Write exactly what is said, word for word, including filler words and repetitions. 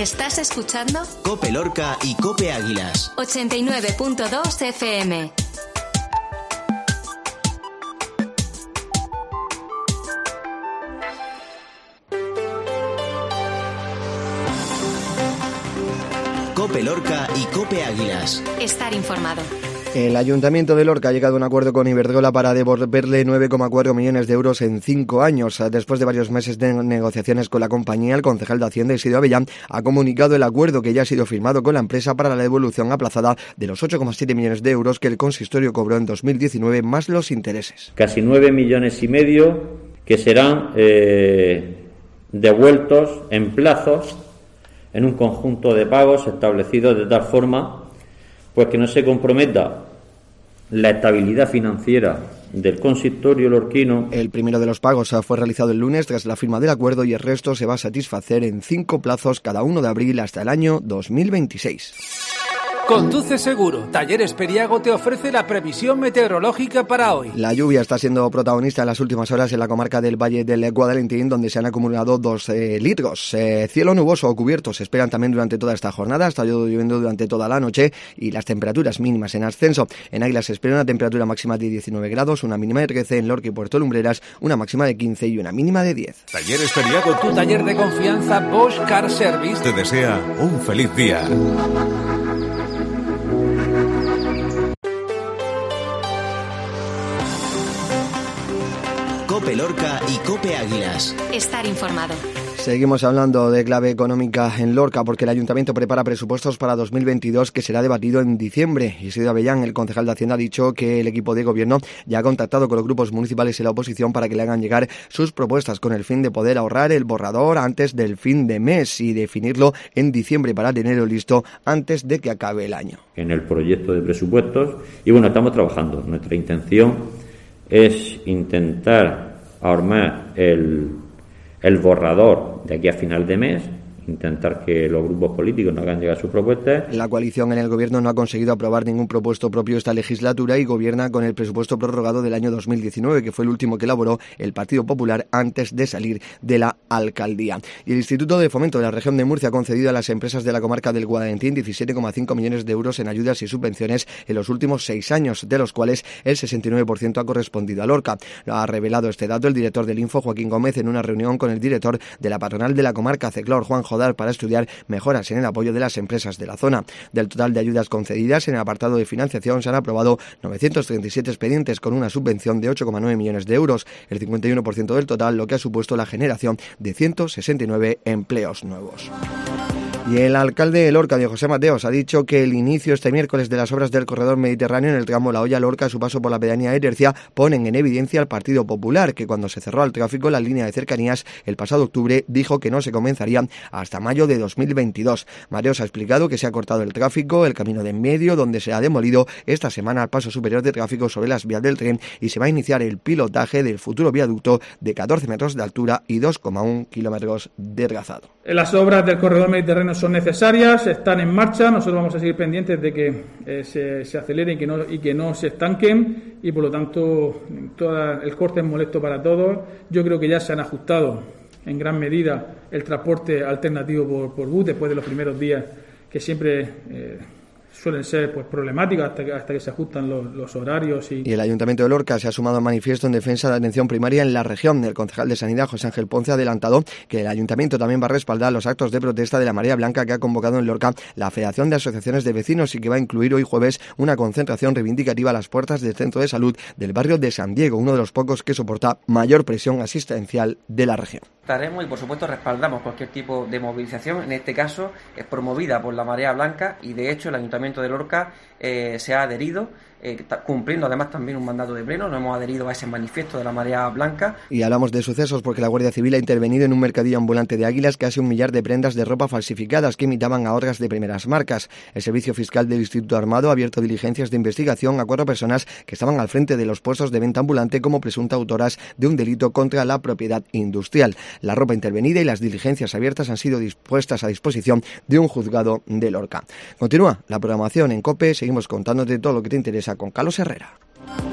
¿Estás escuchando? Cope Lorca y Cope Águilas. ochenta y nueve punto dos F M. Cope Lorca y Cope Águilas. Estar informado. El Ayuntamiento de Lorca ha llegado a un acuerdo con Iberdrola para devolverle nueve coma cuatro millones de euros en cinco años. Después de varios meses de negociaciones con la compañía, el concejal de Hacienda, Isidro Avellán, ha comunicado el acuerdo que ya ha sido firmado con la empresa para la devolución aplazada de los ocho coma siete millones de euros que el consistorio cobró en dos mil diecinueve, más los intereses. Casi nueve millones y medio que serán eh, devueltos en plazos en un conjunto de pagos establecidos de tal forma pues que no se comprometa la estabilidad financiera del consistorio lorquino. El primero de los pagos fue realizado el lunes tras la firma del acuerdo y el resto se va a satisfacer en cinco plazos cada uno de abril hasta el año dos mil veintiséis. Conduce seguro. Talleres Periago te ofrece la previsión meteorológica para hoy. La lluvia está siendo protagonista en las últimas horas en la comarca del Valle del Guadalentín, donde se han acumulado dos eh, litros. Eh, cielo nuboso o cubierto se esperan también durante toda esta jornada. Está lloviendo durante toda la noche y las temperaturas mínimas en ascenso. En Águilas se espera una temperatura máxima de diecinueve grados, una mínima de trece, en Lorca y Puerto Lumbreras una máxima de quince y una mínima de diez. Talleres Periago, tu taller de confianza Bosch Car Service, te desea un feliz día. Cope Lorca y Cope Águilas. Estar informado. Seguimos hablando de clave económica en Lorca porque el Ayuntamiento prepara presupuestos para dos mil veintidós que será debatido en diciembre. Isidro Avellán, el concejal de Hacienda, ha dicho que el equipo de gobierno ya ha contactado con los grupos municipales y la oposición para que le hagan llegar sus propuestas con el fin de poder ahorrar el borrador antes del fin de mes y definirlo en diciembre para tenerlo listo antes de que acabe el año. En el proyecto de presupuestos y bueno, estamos trabajando. Nuestra intención es intentar armar el, el borrador de aquí a final de mes, intentar que los grupos políticos nos hagan llegar sus propuestas. La coalición en el gobierno no ha conseguido aprobar ningún propuesto propio esta legislatura y gobierna con el presupuesto prorrogado del año dos mil diecinueve, que fue el último que elaboró el Partido Popular antes de salir de la alcaldía. Y el Instituto de Fomento de la Región de Murcia ha concedido a las empresas de la comarca del Guadalentín diecisiete coma cinco millones de euros en ayudas y subvenciones en los últimos seis años, de los cuales el sesenta y nueve por ciento ha correspondido a Lorca. Lo ha revelado este dato el director del Info, Joaquín Gómez, en una reunión con el director de la patronal de la comarca, Ceclor, Juan Jodar, para estudiar mejoras en el apoyo de las empresas de la zona. Del total de ayudas concedidas, en el apartado de financiación se han aprobado novecientos treinta y siete expedientes con una subvención de ocho coma nueve millones de euros, el cincuenta y uno por ciento del total, lo que ha supuesto la generación de ciento sesenta y nueve empleos nuevos. Y el alcalde de Lorca, Diego José Mateos, ha dicho que el inicio este miércoles de las obras del corredor mediterráneo en el tramo La Hoya-Lorca a su paso por la pedanía de Tercia ponen en evidencia al Partido Popular, que cuando se cerró al tráfico la línea de cercanías el pasado octubre dijo que no se comenzaría hasta mayo de dos mil veintidós. Mateos ha explicado que se ha cortado el tráfico, el camino de en medio, donde se ha demolido esta semana el paso superior de tráfico sobre las vías del tren y se va a iniciar el pilotaje del futuro viaducto de catorce metros de altura y dos coma uno kilómetros de trazado. Las obras del corredor mediterráneo son necesarias, están en marcha, nosotros vamos a seguir pendientes de que eh, se, se aceleren y que, no, y que no se estanquen y por lo tanto todo el corte es molesto para todos. Yo creo que ya se han ajustado en gran medida el transporte alternativo por, por bus después de los primeros días que siempre eh, suelen ser pues problemáticas hasta que, hasta que se ajustan los, los horarios. Y... y el Ayuntamiento de Lorca se ha sumado al manifiesto en defensa de la atención primaria en la región. El concejal de Sanidad, José Ángel Ponce, ha adelantado que el Ayuntamiento también va a respaldar los actos de protesta de la Marea Blanca que ha convocado en Lorca la Federación de Asociaciones de Vecinos y que va a incluir hoy jueves una concentración reivindicativa a las puertas del Centro de Salud del barrio de San Diego, uno de los pocos que soporta mayor presión asistencial de la región. Estaremos y por supuesto respaldamos cualquier tipo de movilización, en este caso es promovida por la Marea Blanca y de hecho el Ayuntamiento de Lorca eh, se ha adherido, eh, cumpliendo además también un mandato de pleno, nos hemos adherido a ese manifiesto de la Marea Blanca. Y hablamos de sucesos porque la Guardia Civil ha intervenido en un mercadillo ambulante de Águilas casi un millar de prendas de ropa falsificadas que imitaban a otras de primeras marcas. El Servicio Fiscal del Instituto Armado ha abierto diligencias de investigación a cuatro personas que estaban al frente de los puestos de venta ambulante como presuntas autoras de un delito contra la propiedad industrial. La ropa intervenida y las diligencias abiertas han sido dispuestas a disposición de un juzgado de Lorca. Continúa la programación en COPE, seguimos contándote todo lo que te interesa con Carlos Herrera.